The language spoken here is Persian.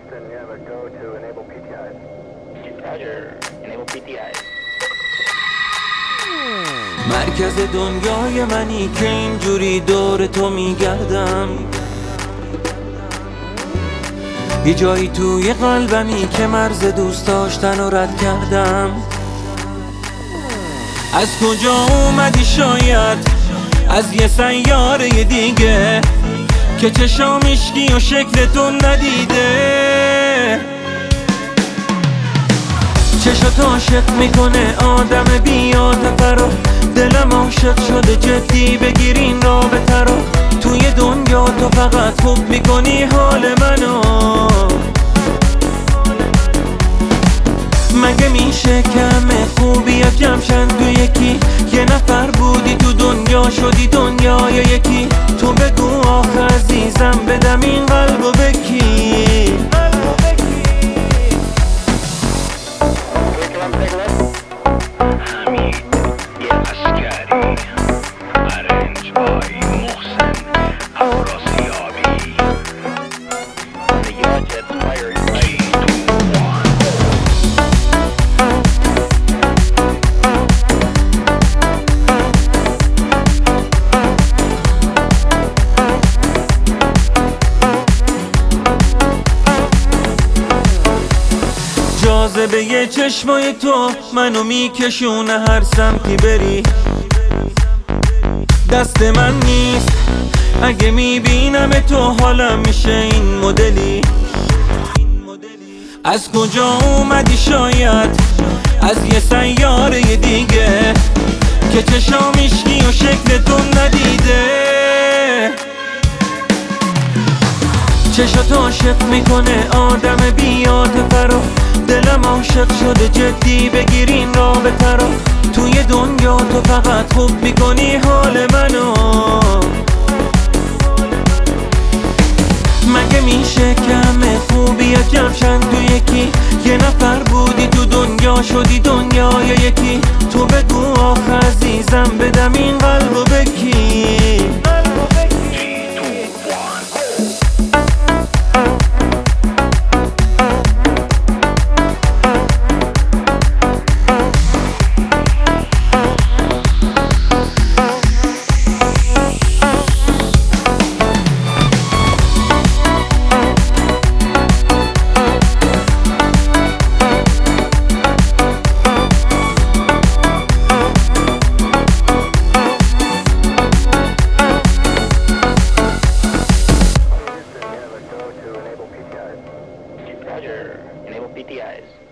Houston, you have a go to enable PTIs. Roger, enable PTIs. مرکز دنیای منی که اینجوری دور تو میگردم، یه جایی توی قلبمی که مرز دوست داشتن رو رد کردم. از کجا اومدی شاید از یه سیاره دیگه که چشام اشکی و شکلتون ندیده، چشات عاشق میکنه آدم بی‌عاطفه رو، دلم عاشق شده جدی بگیر این رابطه رو. توی دنیا تو فقط خوب میکنی حال منو، مگه میشه کمه خوبیات جمشن تو یکی؟ یه نفر بودی تو دنیا شدی دنیای یکی. تو بگو آخه عزیزم بدم این قلبو بکی. جاذبه یه چشمای تو منو میکشونه هر سمتی بری، دست من نیست اگه میبینم تو حالم میشه این مدلی. از کجا اومدی شاید از یه سیاره دیگه که چشام اشکی و شکلتون ندیده، چشات عاشق میکنه آدم بی‌عاطفه رو، دلم عاشق شده جدی بگیر این رابطه رو. توی دنیا تو فقط خوب میکنی حال منو، مگه میشه کمه خوبیات جمشن تو یکی؟ یه نفر بودی تو دنیا شدی دنیای یکی. تو بگو آخه عزیزم بدم این قلبو بکی. Roger, enable PTIs.